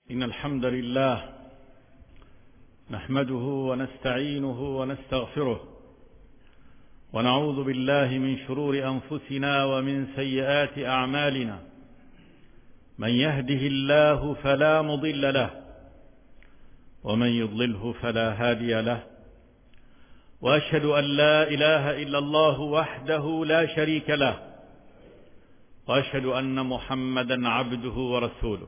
إن الحمد لله نحمده ونستعينه ونستغفره ونعوذ بالله من شرور أنفسنا ومن سيئات أعمالنا. من يهده الله فلا مضل له ومن يضلله فلا هادي له، وأشهد أن لا إله إلا الله وحده لا شريك له، وأشهد أن محمدا عبده ورسوله.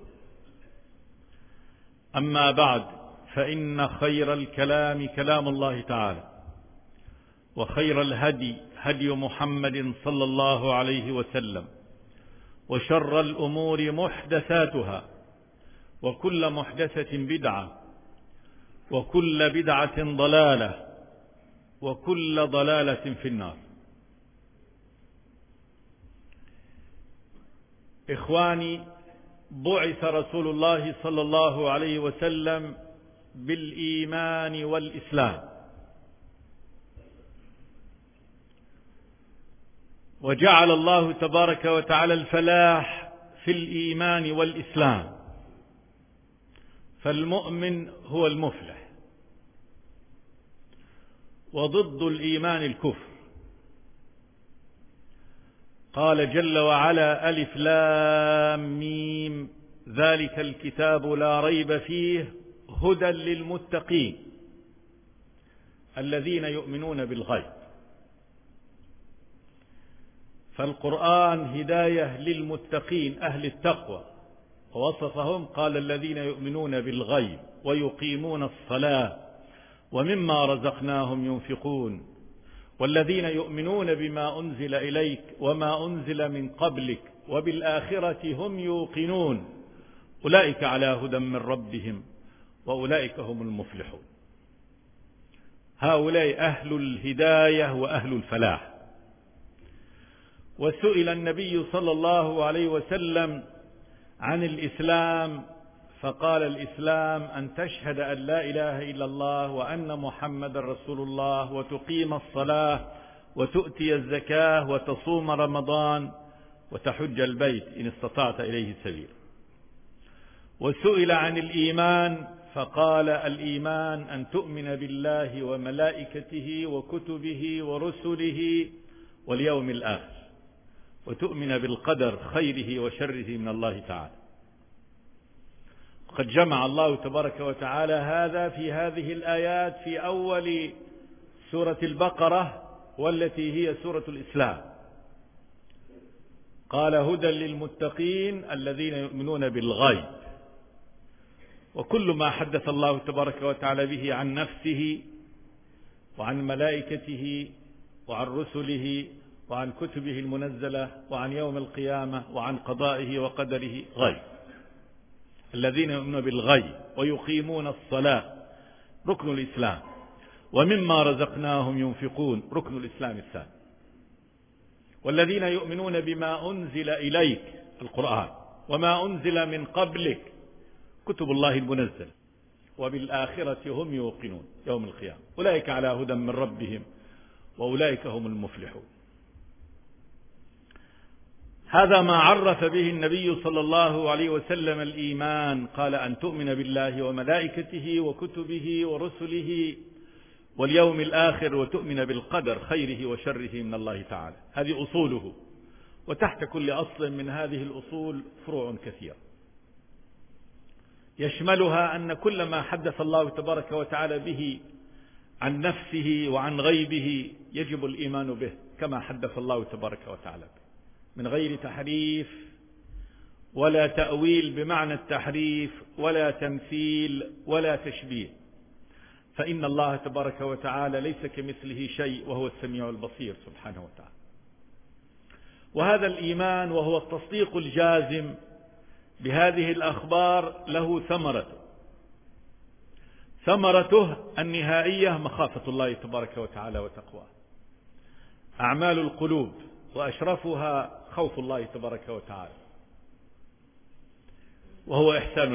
أما بعد، فإن خير الكلام كلام الله تعالى، وخير الهدي هدي محمد صلى الله عليه وسلم، وشر الأمور محدثاتها، وكل محدثة بدعة، وكل بدعة ضلالة، وكل ضلالة في النار. إخواني، بعث رسول الله صلى الله عليه وسلم بالإيمان والإسلام، وجعل الله تبارك وتعالى الفلاح في الإيمان والإسلام، فالمؤمن هو المفلح، وضد الإيمان الكفر. قال جل وعلا: ألف لام ميم، ذلك الكتاب لا ريب فيه هدى للمتقين الذين يؤمنون بالغيب. فالقرآن هداية للمتقين أهل التقوى، ووصفهم قال: الذين يؤمنون بالغيب ويقيمون الصلاة ومما رزقناهم ينفقون، والذين يؤمنون بما أنزل إليك وما أنزل من قبلك وبالآخرة هم يوقنون، أولئك على هدى من ربهم وأولئك هم المفلحون. هؤلاء أهل الهداية وأهل الفلاح. وسئل النبي صلى الله عليه وسلم عن الإسلام فقال: الإسلام أن تشهد أن لا إله إلا الله وأن محمد رسول الله، وتقيم الصلاة، وتؤتي الزكاة، وتصوم رمضان، وتحج البيت إن استطعت إليه سبيل. وسئل عن الإيمان فقال: الإيمان أن تؤمن بالله وملائكته وكتبه ورسله واليوم الآخر، وتؤمن بالقدر خيره وشره من الله تعالى. قد جمع الله تبارك وتعالى هذا في هذه الآيات في أول سورة البقرة، والتي هي سورة الإسلام. قال: هدى للمتقين الذين يؤمنون بالغيب. وكل ما حدث الله تبارك وتعالى به عن نفسه وعن ملائكته وعن رسله وعن كتبه المنزلة وعن يوم القيامة وعن قضائه وقدره غيب. الذين يؤمنون بالغيب ويقيمون الصلاة ركن الإسلام، ومما رزقناهم ينفقون ركن الإسلام الثاني. والذين يؤمنون بما أنزل إليك القرآن وما أنزل من قبلك كتب الله المنزل، وبالآخرة هم يوقنون يوم القيامة، أولئك على هدى من ربهم وأولئك هم المفلحون. هذا ما عرف به النبي صلى الله عليه وسلم الإيمان. قال: أن تؤمن بالله وملائكته وكتبه ورسله واليوم الآخر، وتؤمن بالقدر خيره وشره من الله تعالى. هذه أصوله، وتحت كل أصل من هذه الأصول فروع كثيرة يشملها أن كل ما حدث الله تبارك وتعالى به عن نفسه وعن غيبه يجب الإيمان به كما حدث الله تبارك وتعالى به، من غير تحريف ولا تأويل بمعنى التحريف ولا تمثيل ولا تشبيه، فإن الله تبارك وتعالى ليس كمثله شيء وهو السميع البصير سبحانه وتعالى. وهذا الإيمان وهو التصديق الجازم بهذه الأخبار له ثمرته النهائية مخافة الله تبارك وتعالى وتقواه، أعمال القلوب، وأشرفها خوف الله تبارك وتعالى، وهو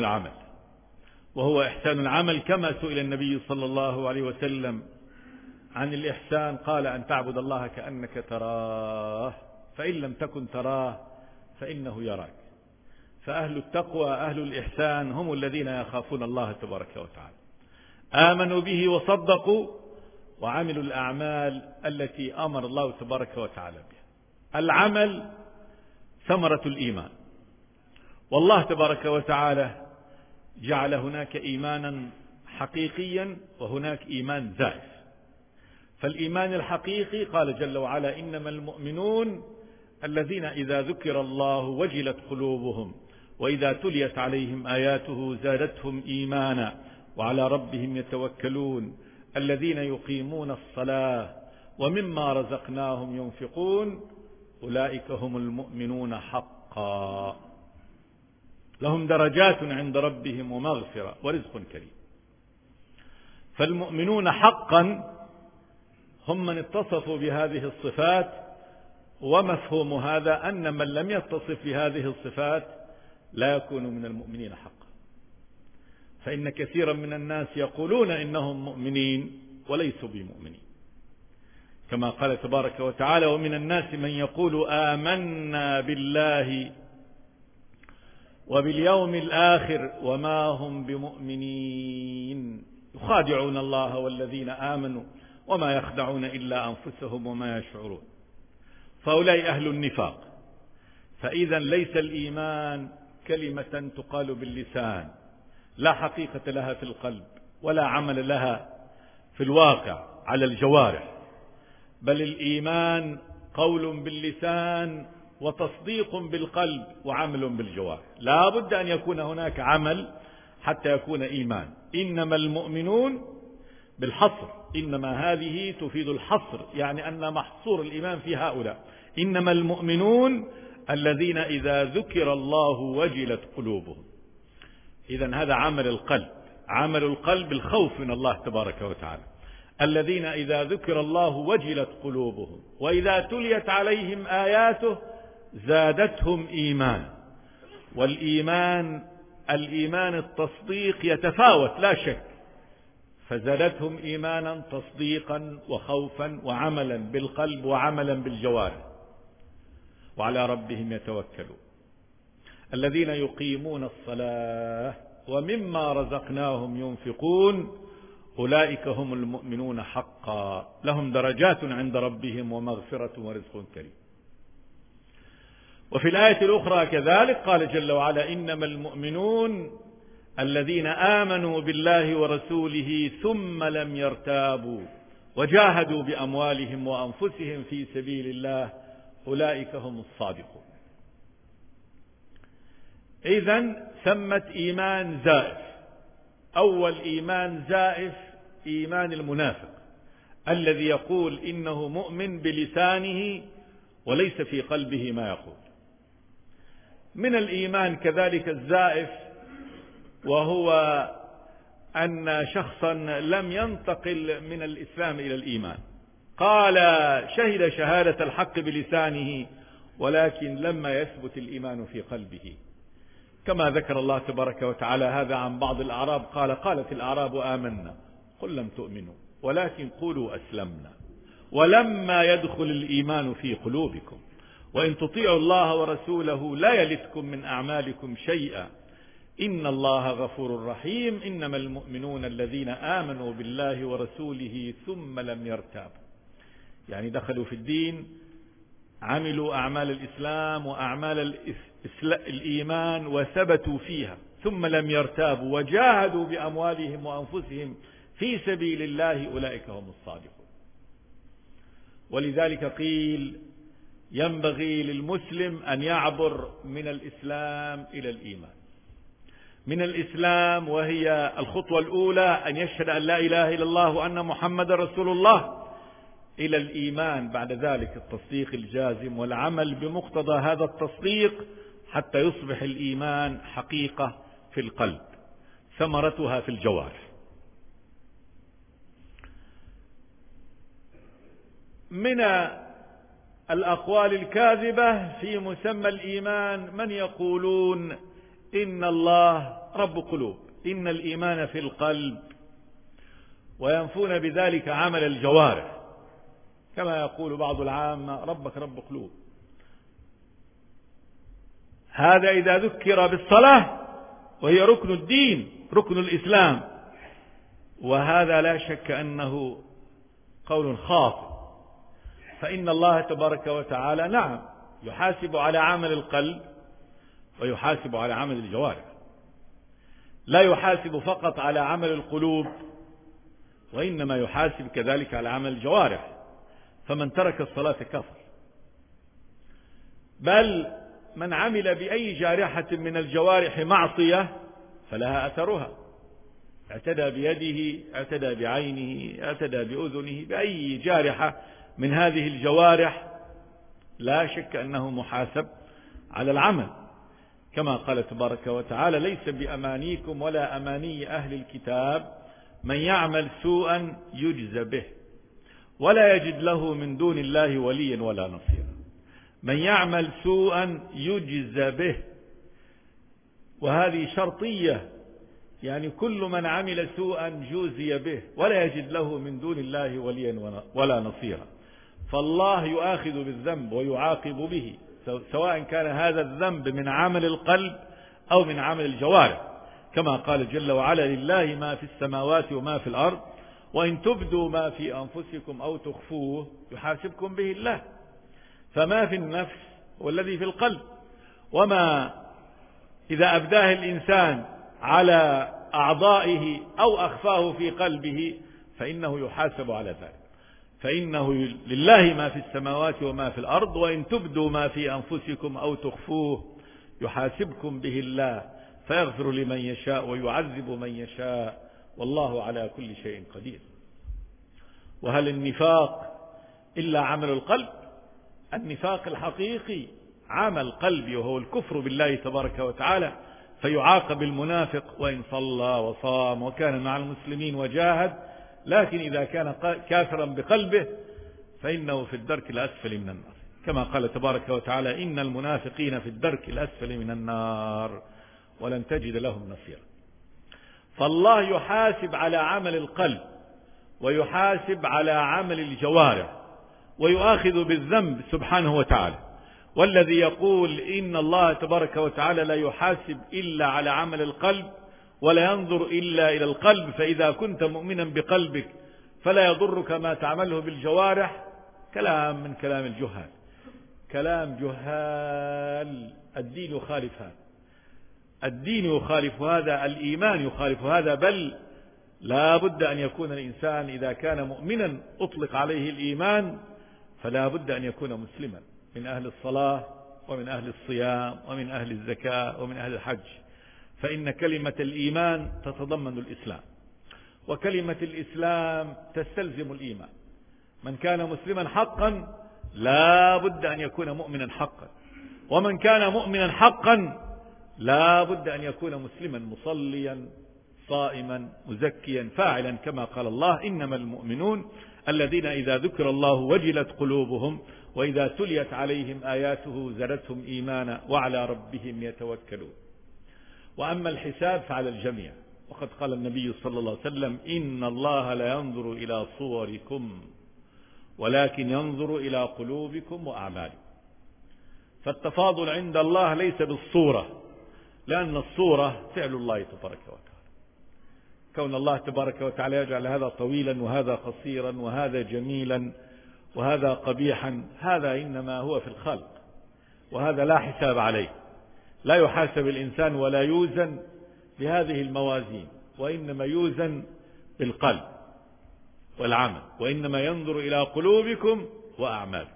إحسان العمل كما سئل النبي صلى الله عليه وسلم عن الإحسان قال: أن تعبد الله كأنك تراه، فإن لم تكن تراه فإنه يراك، فأهل التقوى أهل الإحسان هم الذين يخافون الله تبارك وتعالى، آمنوا به وصدقوا وعملوا الأعمال التي أمر الله تبارك وتعالى بها. العمل ثمرة الإيمان، والله تبارك وتعالى جعل هناك إيمانا حقيقيا وهناك إيمان زائف. فالإيمان الحقيقي قال جل وعلا: إنما المؤمنون الذين إذا ذكر الله وجلت قلوبهم وإذا تليت عليهم آياته زادتهم إيمانا وعلى ربهم يتوكلون الذين يقيمون الصلاة ومما رزقناهم ينفقون أولئك هم المؤمنون حقا لهم درجات عند ربهم ومغفرة ورزق كريم. فالمؤمنون حقا هم من اتصفوا بهذه الصفات، ومفهوم هذا أن من لم يتصف بهذه الصفات لا يكون من المؤمنين حقا. فإن كثيرا من الناس يقولون إنهم مؤمنين وليسوا بمؤمنين، كما قال تبارك وتعالى: ومن الناس من يقول آمنا بالله وباليوم الآخر وما هم بمؤمنين يخادعون الله والذين آمنوا وما يخدعون إلا أنفسهم وما يشعرون. فأولئك أهل النفاق. فإذا ليس الإيمان كلمة تقال باللسان لا حقيقة لها في القلب ولا عمل لها في الواقع على الجوارح، بل الإيمان قول باللسان وتصديق بالقلب وعمل بالجوارح. لا بد أن يكون هناك عمل حتى يكون إيمان. إنما المؤمنون بالحصر، إنما هذه تفيد الحصر، يعني أن محصور الإيمان في هؤلاء. إنما المؤمنون الذين إذا ذكر الله وجلت قلوبهم. إذن هذا عمل القلب، عمل القلب الخوف من الله تبارك وتعالى. الذين إذا ذكر الله وجلت قلوبهم وإذا تليت عليهم آياته زادتهم إيمان. والإيمان الإيمان التصديق يتفاوت لا شك، فزادتهم إيمانا تصديقا وخوفا وعملا بالقلب وعملا بالجوارح وعلى ربهم يتوكلون. الذين يقيمون الصلاة ومما رزقناهم ينفقون أولئك هم المؤمنون حقا لهم درجات عند ربهم ومغفرة ورزق كريم. وفي الآية الأخرى كذلك قال جل وعلا: إنما المؤمنون الذين آمنوا بالله ورسوله ثم لم يرتابوا وجاهدوا بأموالهم وأنفسهم في سبيل الله أولئك هم الصادقون. إذن ثمة إيمان زائف. أول إيمان زائف إيمان المنافق الذي يقول إنه مؤمن بلسانه وليس في قلبه ما يقول. من الإيمان كذلك الزائف وهو أن شخصا لم ينتقل من الإسلام إلى الإيمان، قال شهد شهادة الحق بلسانه ولكن لما يثبت الإيمان في قلبه، كما ذكر الله تبارك وتعالى هذا عن بعض الأعراب قالت الأعراب آمنا قل لم تؤمنوا ولكن قولوا أسلمنا ولما يدخل الإيمان في قلوبكم وإن تطيعوا الله ورسوله لا يلتكم من أعمالكم شيئا إن الله غفور رحيم. إنما المؤمنون الذين آمنوا بالله ورسوله ثم لم يرتابوا، يعني دخلوا في الدين، عملوا أعمال الإسلام وأعمال الإيمان وثبتوا فيها ثم لم يرتابوا وجاهدوا بأموالهم وأنفسهم في سبيل الله أولئك هم الصادقون. ولذلك قيل ينبغي للمسلم أن يعبر من الإسلام إلى الإيمان. من الإسلام وهي الخطوة الأولى أن يشهد أن لا إله إلا الله وأن محمد رسول الله، إلى الإيمان بعد ذلك التصديق الجازم والعمل بمقتضى هذا التصديق حتى يصبح الإيمان حقيقة في القلب ثمرتها في الجوارح. من الأقوال الكاذبة في مسمى الإيمان من يقولون إن الله رب قلوب، إن الإيمان في القلب، وينفون بذلك عمل الجوارح، كما يقول بعض العامة ربك رب قلوب. هذا إذا ذكر بالصلاة وهي ركن الدين، ركن الإسلام، وهذا لا شك أنه قول خاص. فإن الله تبارك وتعالى نعم يحاسب على عمل القلب ويحاسب على عمل الجوارح، لا يحاسب فقط على عمل القلوب، وإنما يحاسب كذلك على عمل الجوارح. فمن ترك الصلاة كفر، بل من عمل بأي جارحة من الجوارح معصية فلها أثرها، اعتدى بيده، اعتدى بعينه، اعتدى بأذنه، بأي جارحة من هذه الجوارح لا شك أنه محاسب على العمل، كما قال تبارك وتعالى: ليس بأمانيكم ولا أماني أهل الكتاب من يعمل سوءا يجز به ولا يجد له من دون الله وليا ولا نصيرا. من يعمل سوءا يجز به، وهذه شرطية، يعني كل من عمل سوءا جوزي به ولا يجد له من دون الله وليا ولا نصيرا. فالله يؤاخذ بالذنب ويعاقب به، سواء كان هذا الذنب من عمل القلب أو من عمل الجوارح، كما قال جل وعلا: لله ما في السماوات وما في الأرض وإن تبدوا ما في أنفسكم أو تخفوه يحاسبكم به الله. فما في النفس والذي في القلب، وما إذا أبداه الإنسان على أعضائه أو أخفاه في قلبه فإنه يحاسب على ذلك. فإنه لله ما في السماوات وما في الأرض وإن تبدوا ما في أنفسكم أو تخفوه يحاسبكم به الله فيغفر لمن يشاء ويعذب من يشاء والله على كل شيء قدير. وهل النفاق إلا عمل القلب؟ النفاق الحقيقي عمل قلبي، وهو الكفر بالله تبارك وتعالى، فيعاقب المنافق وإن صلى وصام وكان مع المسلمين وجاهد، لكن إذا كان كافرا بقلبه فإنه في الدرك الأسفل من النار، كما قال تبارك وتعالى: إن المنافقين في الدرك الأسفل من النار ولن تجد لهم نصيرا. فالله يحاسب على عمل القلب ويحاسب على عمل الجوارح ويؤاخذ بالذنب سبحانه وتعالى. والذي يقول إن الله تبارك وتعالى لا يحاسب إلا على عمل القلب ولا ينظر إلا إلى القلب، فإذا كنت مؤمنا بقلبك فلا يضرك ما تعمله بالجوارح، كلام من كلام الجهال، كلام جهال. الدين يخالف هذا، الدين يخالف هذا، الإيمان يخالف هذا، بل لا بد أن يكون الإنسان إذا كان مؤمنا أطلق عليه الإيمان فلا بد أن يكون مسلما، من أهل الصلاة ومن أهل الصيام ومن أهل الزكاة ومن أهل الحج. فإن كلمة الإيمان تتضمن الإسلام، وكلمة الإسلام تستلزم الإيمان. من كان مسلما حقا لا بد أن يكون مؤمنا حقا، ومن كان مؤمنا حقا لا بد أن يكون مسلما مصليا صائما مزكيا فاعلا، كما قال الله: إنما المؤمنون الذين إذا ذكر الله وجلت قلوبهم وإذا تليت عليهم آياته زادتهم إيمانا وعلى ربهم يتوكلون. وأما الحساب فعلى الجميع، وقد قال النبي صلى الله عليه وسلم: إن الله لا ينظر إلى صوركم ولكن ينظر إلى قلوبكم وأعمالكم. فالتفاضل عند الله ليس بالصورة، لأن الصورة فعل الله تبارك وتعالى. كون الله تبارك وتعالى يجعل هذا طويلا وهذا قصيرا وهذا جميلا وهذا قبيحا، هذا إنما هو في الخلق، وهذا لا حساب عليه، لا يحاسب الإنسان ولا يوزن بهذه الموازين، وإنما يوزن بالقلب والعمل، وإنما ينظر إلى قلوبكم وأعمالكم.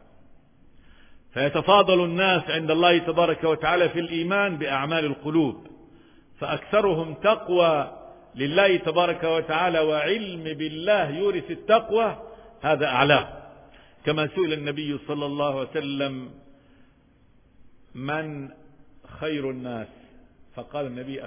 فيتفاضل الناس عند الله تبارك وتعالى في الإيمان بأعمال القلوب، فأكثرهم تقوى لله تبارك وتعالى وعلم بالله يورث التقوى، هذا أعلاه. كما سئل النبي صلى الله عليه وسلم: من خير الناس؟ فقال النبي: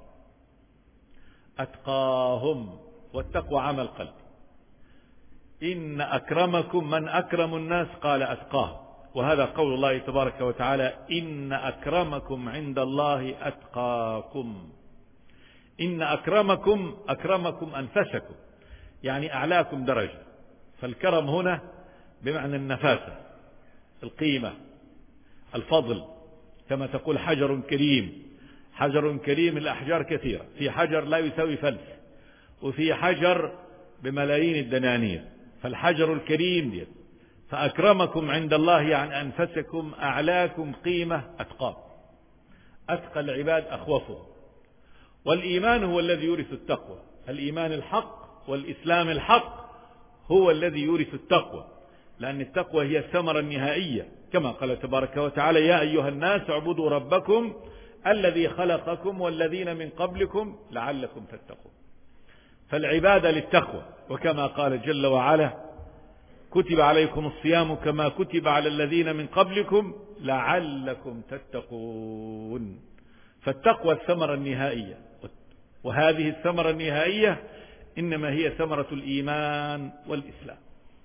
أتقاهم، والتقوى عمل قلب. إن أكرمكم من أكرم الناس؟ قال: أتقاهم. وهذا قول الله تبارك وتعالى: إن أكرمكم عند الله أتقاكم. إن أكرمكم أنفسكم، يعني أعلاكم درجة. فالكرم هنا بمعنى النفاسة، القيمة، الفضل، كما تقول حجر كريم. حجر كريم، الأحجار كثيرة، في حجر لا يساوي فلس، وفي حجر بملايين الدنانير. فالحجر الكريم دي فأكرمكم عند الله عن أنفسكم أعلاكم قيمة أتقاكم، أتقى العباد أخوفهم. والإيمان هو الذي يورث التقوى، الإيمان الحق والإسلام الحق هو الذي يورث التقوى، لأن التقوى هي الثمرة النهائية، كما قال تبارك وتعالى: يا أيها الناس اعبدوا ربكم الذي خلقكم والذين من قبلكم لعلكم تتقون. فالعبادة للتقوى، وكما قال جل وعلا: كتب عليكم الصيام كما كتب على الذين من قبلكم لعلكم تتقون. فالتقوى الثمرة النهائية، وهذه الثمرة النهائية إنما هي ثمرة الإيمان والإسلام.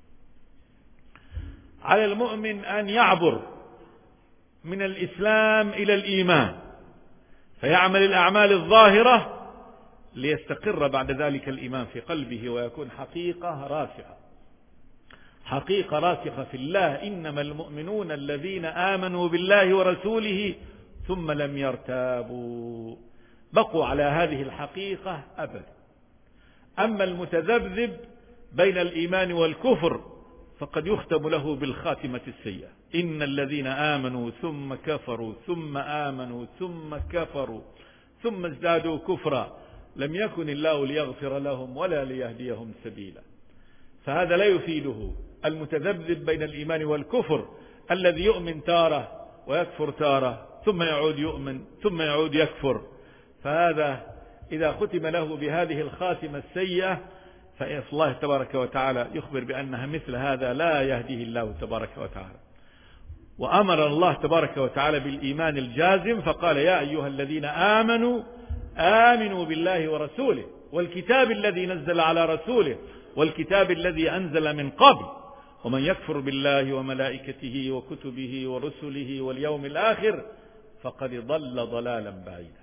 على المؤمن أن يعبر من الإسلام إلى الإيمان، فيعمل الأعمال الظاهرة ليستقر بعد ذلك الإيمان في قلبه ويكون حقيقة راسخة، حقيقة راسخة في الله. إنما المؤمنون الذين آمنوا بالله ورسوله ثم لم يرتابوا، بقوا على هذه الحقيقة أبدا. أما المتذبذب بين الإيمان والكفر فقد يختم له بالخاتمة السيئة. إن الذين آمنوا ثم كفروا ثم آمنوا ثم كفروا ثم ازدادوا كفرا لم يكن الله ليغفر لهم ولا ليهديهم سبيلا. فهذا لا يفيده المتذبذب بين الإيمان والكفر، الذي يؤمن تارة ويكفر تارة، ثم يعود يؤمن ثم يعود يكفر. فهذا إذا ختم له بهذه الخاتمة السيئة فالله تبارك وتعالى يخبر بأنها مثل هذا لا يهديه الله تبارك وتعالى. وأمر الله تبارك وتعالى بالإيمان الجازم، فقال: يا أيها الذين آمنوا آمنوا بالله ورسوله والكتاب الذي نزل على رسوله والكتاب الذي أنزل من قبل ومن يكفر بالله وملائكته وكتبه ورسله واليوم الآخر فقد ضل ضلالا بعيدا.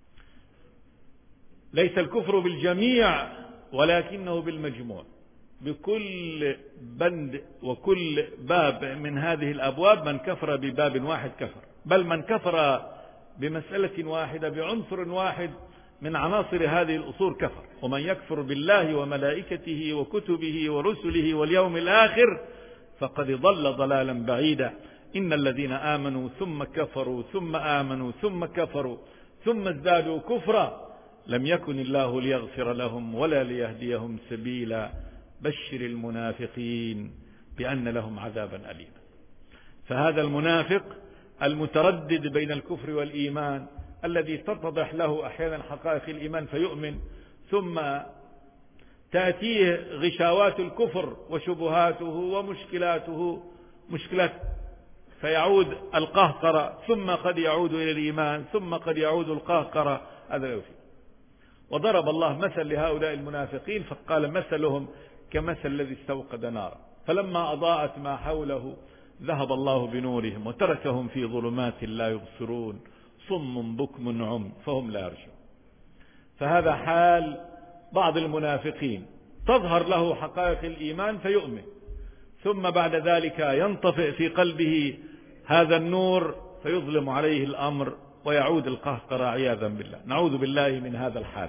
ليس الكفر بالجميع ولكنه بالمجموع، بكل بند وكل باب من هذه الأبواب. من كفر بباب واحد كفر، بل من كفر بمسألة واحدة بعنصر واحد من عناصر هذه الأصول كفر. ومن يكفر بالله وملائكته وكتبه ورسله واليوم الآخر فقد ضل ضلالا بعيدا. إن الذين آمنوا ثم كفروا ثم آمنوا ثم كفروا ثم ازدادوا كفرا لم يكن الله ليغفر لهم ولا ليهديهم سبيلا. بشر المنافقين بأن لهم عذابا أليما. فهذا المنافق المتردد بين الكفر والإيمان، الذي تتضح له أحيانا حقائق الإيمان فيؤمن، ثم تأتيه غشاوات الكفر وشبهاته ومشكلاته مشكلات فيعود القهقرة، ثم قد يعود إلى الإيمان، ثم قد يعود القهقرة. هذا يوفي. وضرب الله مثل لهؤلاء المنافقين فقال: مثلهم كمثل الذي استوقد نارا فلما أضاءت ما حوله ذهب الله بنورهم وتركهم في ظلمات لا يبصرون صم بكم عم فهم لا يرجعون. فهذا حال بعض المنافقين، تظهر له حقائق الإيمان فيؤمن، ثم بعد ذلك ينطفئ في قلبه هذا النور فيظلم عليه الأمر ويعود القهقرة عياذا بالله. نعوذ بالله من هذا الحال.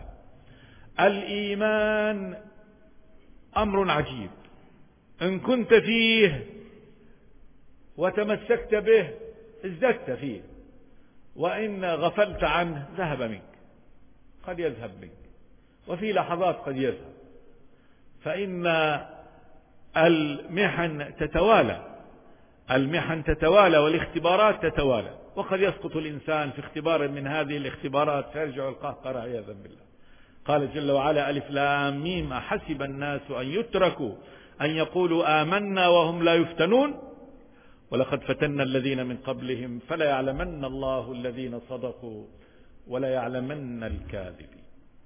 الإيمان أمر عجيب، إن كنت فيه وتمسكت به ازددت فيه، وإن غفلت عنه ذهب منك، قد يذهب منك، وفي لحظات قد يذهب. فإن المحن تتوالى والاختبارات تتوالى، وقد يسقط الإنسان في اختبار من هذه الاختبارات فيرجع القهقرة عياذا بالله. قال جل وعلا: ألف لام ميم أحسب الناس أن يتركوا أن يقولوا آمنا وهم لا يفتنون ولقد فتنا الذين من قبلهم فلا يعلمن الله الذين صدقوا ولا يعلمن الكاذبين.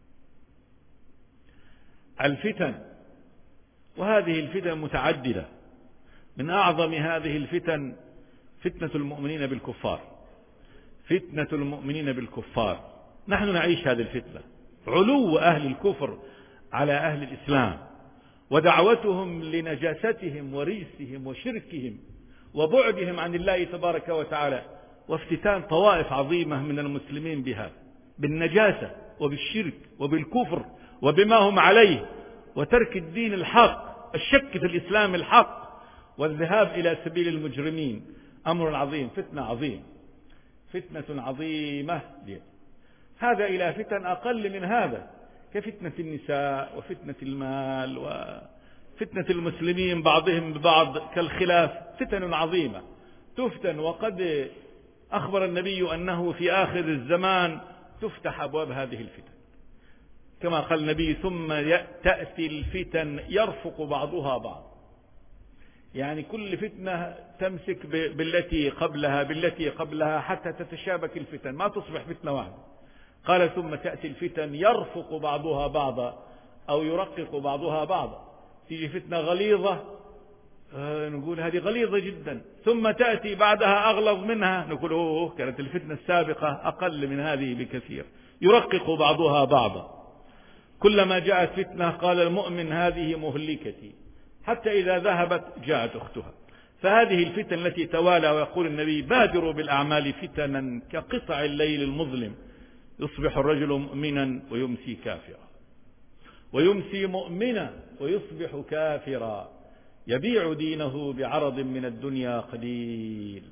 الفتن، وهذه الفتن متعددة، من أعظم هذه الفتن فتنة المؤمنين بالكفار. فتنة المؤمنين بالكفار، نحن نعيش هذه الفتنة، علو أهل الكفر على أهل الإسلام ودعوتهم لنجاستهم ورجسهم وشركهم وبعدهم عن الله تبارك وتعالى وافتتان طوائف عظيمة من المسلمين بهذا، بالنجاسة وبالشرك وبالكفر وبما هم عليه، وترك الدين الحق، الشك في الإسلام الحق، والذهاب إلى سبيل المجرمين. أمر عظيم، فتنة عظيم، فتنة عظيمة. هذا إلى فتن أقل من هذا، كفتنة النساء وفتنة المال وفتنة المسلمين بعضهم ببعض كالخلاف، فتن عظيمة تفتن. وقد أخبر النبي أنه في آخر الزمان تفتح أبواب هذه الفتن، كما قال النبي: ثم تأتي الفتن يرفق بعضها بعض. يعني كل فتنة تمسك بالتي قبلها حتى تتشابك الفتن، ما تصبح فتنة واحدة. قال: ثم تأتي الفتن يرفق بعضها بعضا أو يرقق بعضها بعضا. تيجي فتنة غليظة نقول هذه غليظة جدا، ثم تأتي بعدها أغلظ منها نقول أوه كانت الفتنة السابقة أقل من هذه بكثير. يرقق بعضها بعضا. كلما جاءت فتنة قال المؤمن: هذه مهلكتي، حتى إذا ذهبت جاءت أختها. فهذه الفتن التي توالى، ويقول النبي: بادروا بالأعمال فتنا كقطع الليل المظلم، يصبح الرجل مؤمنا ويمسي كافرا، ويمسي مؤمنا ويصبح كافرا، يبيع دينه بعرض من الدنيا قليل.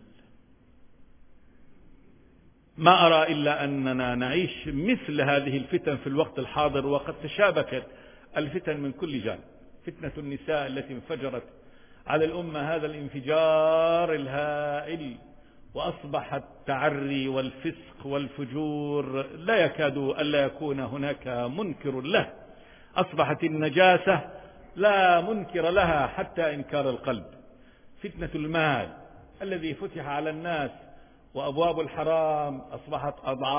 ما أرى إلا أننا نعيش مثل هذه الفتن في الوقت الحاضر، وقد تشابكت الفتن من كل جانب. فتنة النساء التي انفجرت على الأمة هذا الانفجار الهائل، وأصبح التعري والفسق والفجور لا يكاد ألا يكون هناك منكر له. أصبحت النجاسة لا منكر لها حتى إنكار القلب. فتنة المال الذي فتح على الناس، وأبواب الحرام أصبحت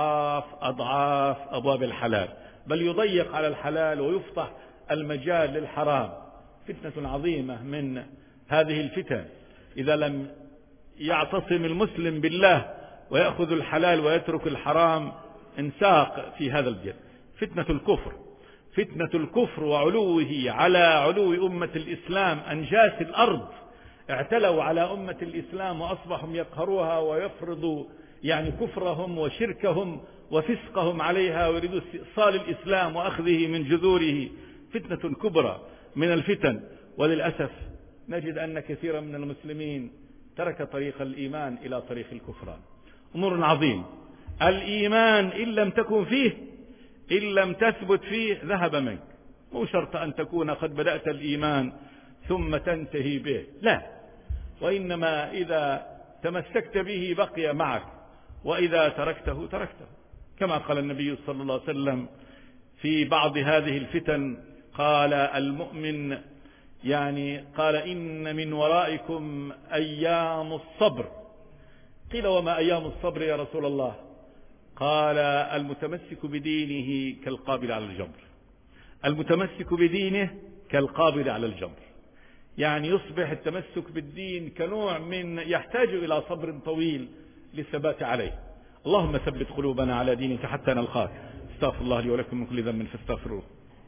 أضعاف أبواب الحلال، بل يضيق على الحلال ويفتح المجال للحرام. فتنة عظيمة من هذه الفتن. إذا لم يعتصم المسلم بالله ويأخذ الحلال ويترك الحرام انساق في هذا الجد. فتنة الكفر، فتنة الكفر وعلوه على علو أمة الإسلام. أنجاس الأرض اعتلوا على أمة الإسلام وأصبحوا يقهروها ويفرضوا يعني كفرهم وشركهم وفسقهم عليها، ويريدوا استئصال الإسلام وأخذه من جذوره. فتنة كبرى من الفتن. وللأسف نجد أن كثيرا من المسلمين ترك طريق الإيمان إلى طريق الكفران. أمر عظيم. الإيمان إن لم تكن فيه، إن لم تثبت فيه، ذهب منك. مو شرط أن تكون قد بدأت الإيمان ثم تنتهي به، لا، وإنما إذا تمسكت به بقي معك، وإذا تركته تركته. كما قال النبي صلى الله عليه وسلم في بعض هذه الفتن، قال المؤمن قال: إن من ورائكم أيام الصبر. قيل: وما أيام الصبر يا رسول الله؟ قال: المتمسك بدينه كالقابل على الجمر. المتمسك بدينه كالقابل على الجمر، يعني يصبح التمسك بالدين كنوع من يحتاج إلى صبر طويل للثبات عليه. اللهم ثبت قلوبنا على دينك حتى نلقاك. استغفر الله لي ولكم من كل ذنب فاستغفروه.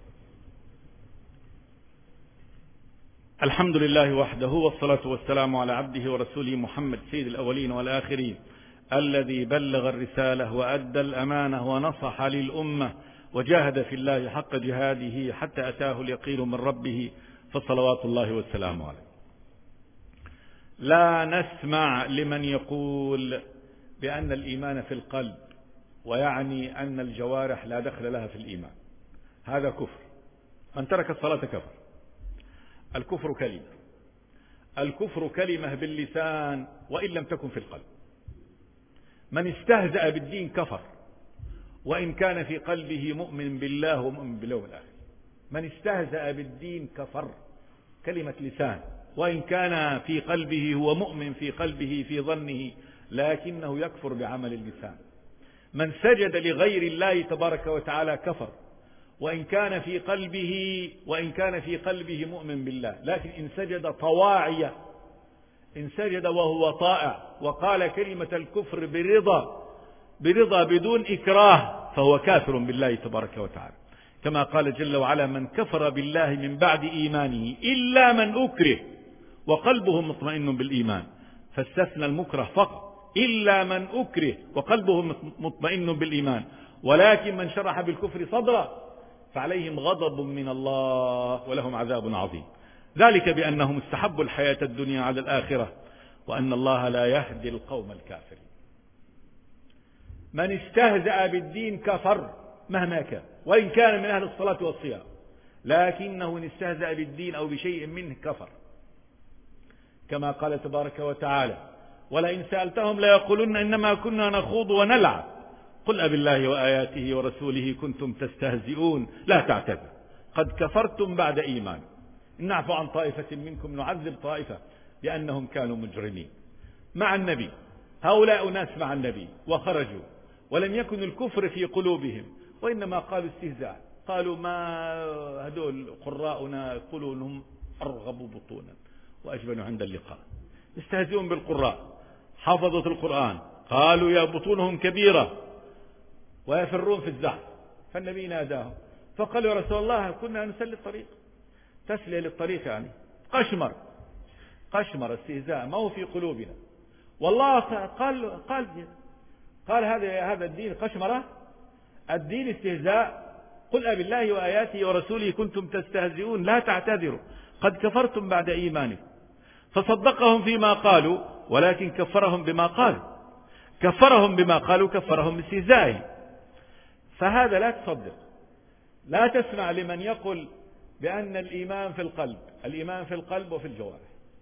الحمد لله وحده، والصلاة والسلام على عبده ورسوله محمد سيد الأولين والآخرين، الذي بلغ الرسالة وأدى الأمانة ونصح للأمة وجاهد في الله حق جهاده حتى أتاه اليقين من ربه، فصلوات الله والسلام عليه. لا نسمع لمن يقول بأن الإيمان في القلب، ويعني أن الجوارح لا دخل لها في الإيمان. هذا كفر. من ترك الصلاة كفر. الكفر كلمة، الكفر كلمة باللسان وإن لم تكن في القلب. من استهزأ بالدين كفر، وإن كان في قلبه مؤمن بالله ومؤمن باليوم الآخر. من استهزأ بالدين كفر، كلمة لسان، وإن كان في قلبه هو مؤمن في قلبه في ظنه، لكنه يكفر بعمل اللسان. من سجد لغير الله تبارك وتعالى كفر، وإن كان في قلبه مؤمن بالله، لكن إن سجد طواعية، إن سجد وهو طائع وقال كلمة الكفر برضا بدون إكراه، فهو كافر بالله تبارك وتعالى. كما قال جل وعلا: من كفر بالله من بعد إيمانه إلا من أكره وقلبه مطمئن بالإيمان. فاستثنى المكره فقط، إلا من أكره وقلبه مطمئن بالإيمان، ولكن من شرح بالكفر صدره فعليهم غضب من الله ولهم عذاب عظيم. ذلك بأنهم استحبوا الحياة الدنيا على الآخرة، وأن الله لا يهدي القوم الكافرين. من استهزأ بالدين كفر مهما كان، وإن كان من أهل الصلاة والصيام، لكنه إن استهزأ بالدين أو بشيء منه كفر، كما قال تبارك وتعالى: ولئن سألتهم ليقولن إنما كنا نخوض ونلعب قل أبالله وآياته ورسوله كنتم تستهزئون لا تعتذروا قد كفرتم بعد إيمان إن نعفو عن طائفة منكم نعذب طائفة لأنهم كانوا مجرمين. مع النبي، هؤلاء ناس مع النبي وخرجوا ولم يكن الكفر في قلوبهم، وإنما قالوا استهزاء، قالوا ما هدول قراءنا يقولون هم أرغب بطونا وأجبن عند اللقاء، يستهزئون بالقراء حفظة القرآن، قالوا يا بطونهم كبيرة ويفرون في الزحف. فالنبي ناداهم فقالوا يا رسول الله كنا نسلي الطريق، تسلية للطريق يعني قشمر استهزاء ما هو في قلوبنا. والله قال هذا الدين قشمرة، الدين استهزاء. قل أبالله وآياته ورسوله كنتم تستهزئون لا تعتذروا قد كفرتم بعد إيمانكم. فصدقهم فيما قالوا، ولكن كفرهم بما قالوا كفرهم باستهزائهم. فهذا لا تصدق، لا تسمع لمن يقول بأن الإيمان في القلب. الإيمان في القلب وفي الجوارح.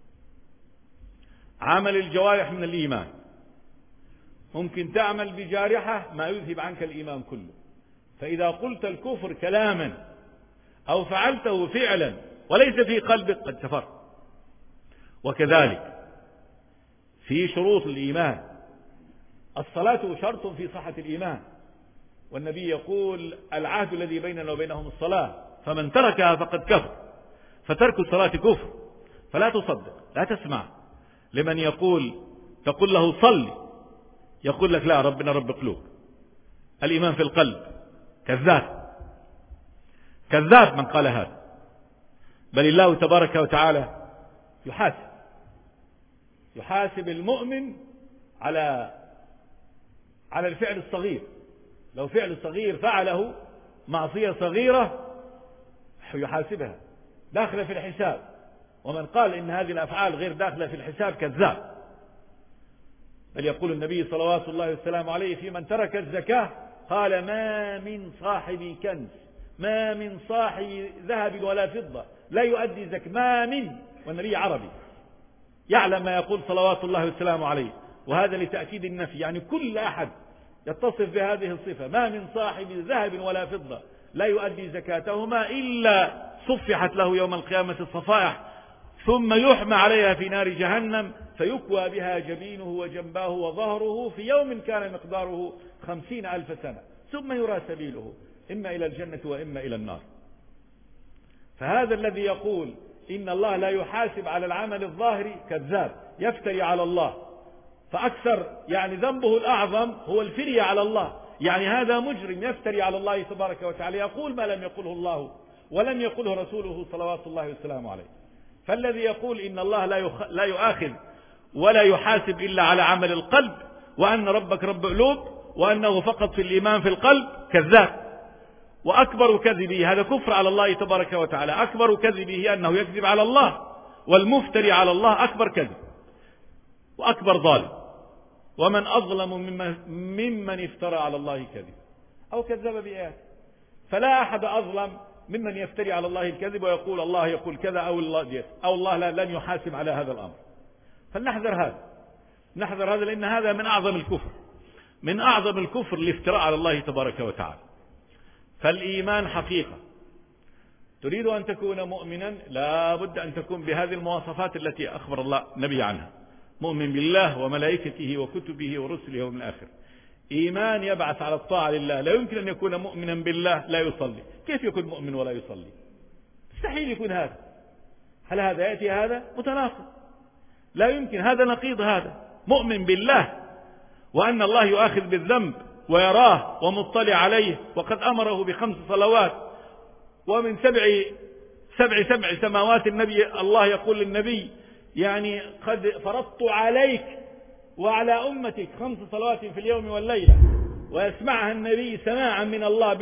عمل الجوارح من الإيمان، ممكن تعمل بجارحة ما يذهب عنك الإيمان كله. فإذا قلت الكفر كلاما أو فعلته فعلا وليس في قلبك قد كفرت. وكذلك في شروط الإيمان الصلاة شرط في صحة الإيمان، والنبي يقول العهد الذي بيننا وبينهم الصلاة فمن تركها فقد كفر. فترك الصلاة كفر. فلا تصدق، لا تسمع لمن تقول له صلي يقول لك لا ربنا رب قلوب، الإيمان في القلب. كذاب من قال هذا. بل الله تبارك وتعالى يحاسب المؤمن على الفعل الصغير. لو فعل صغير فعله معصية صغيرة يحاسبها داخلة في الحساب. ومن قال إن هذه الأفعال غير داخلة في الحساب كذاب. بل يقول النبي صلوات الله وسلامه عليه في من ترك الزكاة قال ما من صاحب كنز، ما من صاحب ذهب ولا فضة لا يؤدي زكاة، ما من، والنبي عربي يعلم ما يقول صلوات الله وسلامه عليه. وهذا لتأكيد النفي، يعني كل أحد يتصف بهذه الصفة ما من صاحب ذهب ولا فضة لا يؤدي زكاتهما إلا صفحت له يوم القيامة الصفائح ثم يحمى عليها في نار جهنم فيكوى بها جبينه وجنباه وظهره في يوم كان مقداره 50,000 سنة ثم يرى سبيله إما إلى الجنة وإما إلى النار. فهذا الذي يقول إن الله لا يحاسب على العمل الظاهري كذاب، يفتري على الله. فأكثر يعني ذنبه الأعظم هو الفرية على الله. يعني هذا مجرم يفتري على الله تبارك وتعالى، يقول ما لم يقله الله ولم يقله رسوله صلوات الله وسلامه عليه. فالذي يقول إن الله لا يؤاخذ ولا يحاسب إلا على عمل القلب، وأن ربك رب قلوب، وأنه فقط في الإيمان في القلب، كذاب. وأكبر كذبه هذا كفر على الله تبارك وتعالى. أكبر كذبه أنه يكذب على الله، والمفتري على الله أكبر كذب وأكبر ظالم. ومن أظلم ممن افترى على الله كذب أو كذب بآياته. فلا أحد أظلم ممن يفتري على الله الكذب ويقول الله يقول كذا أو الله لن يحاسب على هذا الأمر. فلنحذر هذا، لأن هذا من أعظم الكفر الافتراء على الله تبارك وتعالى. فالإيمان حقيقة. تريد أن تكون مؤمنا لا بد أن تكون بهذه المواصفات التي أخبر الله النبي عنها: مؤمن بالله وملائكته وكتبه ورسله ومن الآخر. إيمان يبعث على الطاعة لله. لا يمكن أن يكون مؤمنا بالله لا يصلي. كيف يكون مؤمن ولا يصلي؟ مستحيل يكون هذا. هل هذا يأتي هذا؟ متناقض. لا يمكن. هذا نقيض هذا. مؤمن بالله وأن الله يؤاخذ بالذنب ويراه ومطلع عليه، وقد أمره ب5 صلوات، ومن سبع سماوات النبي الله يقول للنبي يعني قد فرضت عليك وعلى أمتك 5 صلوات في اليوم والليلة، ويسمعها النبي سماعا من الله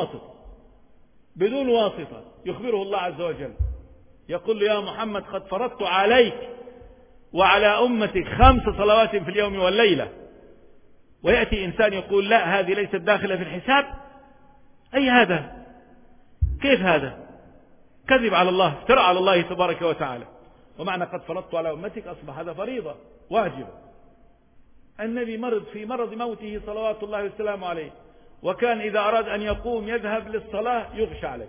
بدون واسطة يخبره الله عز وجل، يقول له: يا محمد قد فرضت عليك وعلى أمتك 5 صلوات في اليوم والليلة. ويأتي إنسان يقول: لا، هذه ليست داخلة في الحساب. أي هذا؟ كيف هذا؟ كذب على الله، افترى على الله تبارك وتعالى. ومعنى قد فرضت على أمتك أصبح هذا فريضة واجبة. النبي مرض في مرض موته صلوات الله وسلامه عليه، وكان إذا أراد أن يقوم يذهب للصلاة يغشى عليه،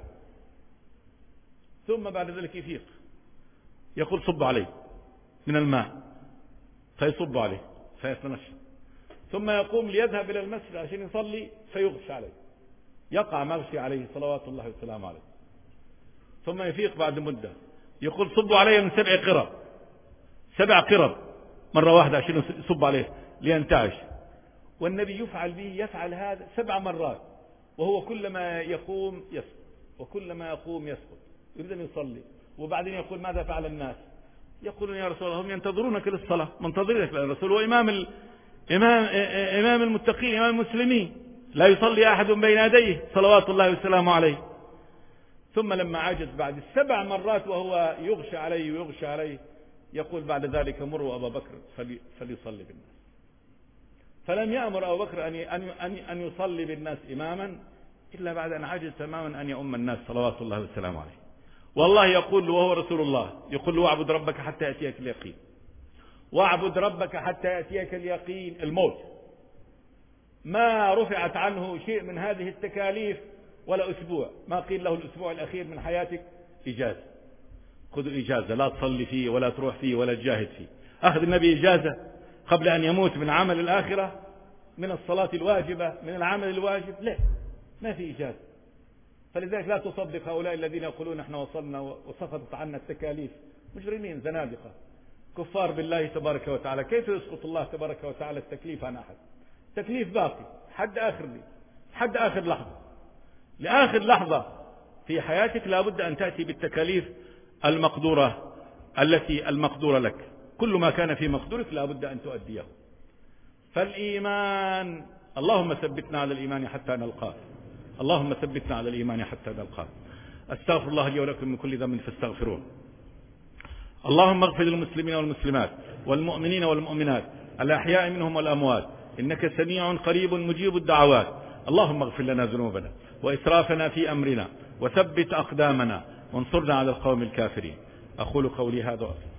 ثم بعد ذلك يفيق، يقول: صب عليه من الماء، فيصب عليه فيتنشط، ثم يقوم ليذهب إلى المسجد عشان يصلي فيغشى عليه، يقع مغشي عليه صلوات الله وسلامه عليه، ثم يفيق بعد مدة، يقول: صبوا عليه من 7 قرب، 7 قرب مرة واحدة عشان يصب عليه لينتعش. والنبي يفعل هذا 7 مرات، وهو كلما يقوم يسقط، وكلما يقوم يسقط، يريد أن يصلي. وبعدين يقول: ماذا فعل الناس؟ يقولون: يا رسول الله هم ينتظرونك للصلاة، منتظرينك يا رسول، هو إمام المتقين، إمام المسلمين، لا يصلي أحد بين يديه صلوات الله وسلامه عليه. ثم لما عجز بعد 7 مرات وهو يغشى عليه يقول بعد ذلك: مروا أبا بكر فليصلي بالناس. فلم يأمر أبو بكر أن يصلي بالناس إماما إلا بعد أن عجز تماما أن يؤم الناس صلوات الله وسلامه عليه. والله يقول له وهو رسول الله، يقول له: واعبد ربك حتى يأتيك اليقين، واعبد ربك حتى يأتيك اليقين، الموت. ما رفعت عنه شيء من هذه التكاليف ولا أسبوع، ما قيل له الأسبوع الأخير من حياتك إجازة، خذ إجازة، لا تصلي فيه ولا تروح فيه ولا تجاهد فيه. أخذ النبي إجازة قبل أن يموت من عمل الآخرة، من الصلاة الواجبة، من العمل الواجب؟ لا، ما في إجازة. فلذلك لا تصدق هؤلاء الذين يقولون احنا وصلنا وسقطت عنا التكاليف، مجرمين زنادقة كفار بالله تبارك وتعالى. كيف يسقط الله تبارك وتعالى التكليف عن أحد؟ تكليف باقي حد آخر لحظة، لآخر لحظة في حياتك لا بد أن تأتي بالتكاليف المقدورة المقدورة لك. كل ما كان في مقدورك لا بد أن تؤديه. فالإيمان، اللهم ثبتنا على الإيمان حتى نلقاه، اللهم ثبتنا على الإيمان حتى نلقاه. أستغفر الله لي ولكم من كل ذنب فاستغفروه. اللهم اغفر للمسلمين والمسلمات والمؤمنين والمؤمنات الأحياء منهم والأموات، إنك سميع قريب مجيب الدعوات. اللهم اغفر لنا ذنوبنا وإسرافنا في أمرنا، وثبت أقدامنا، وانصرنا على القوم الكافرين. أقول قولي هذا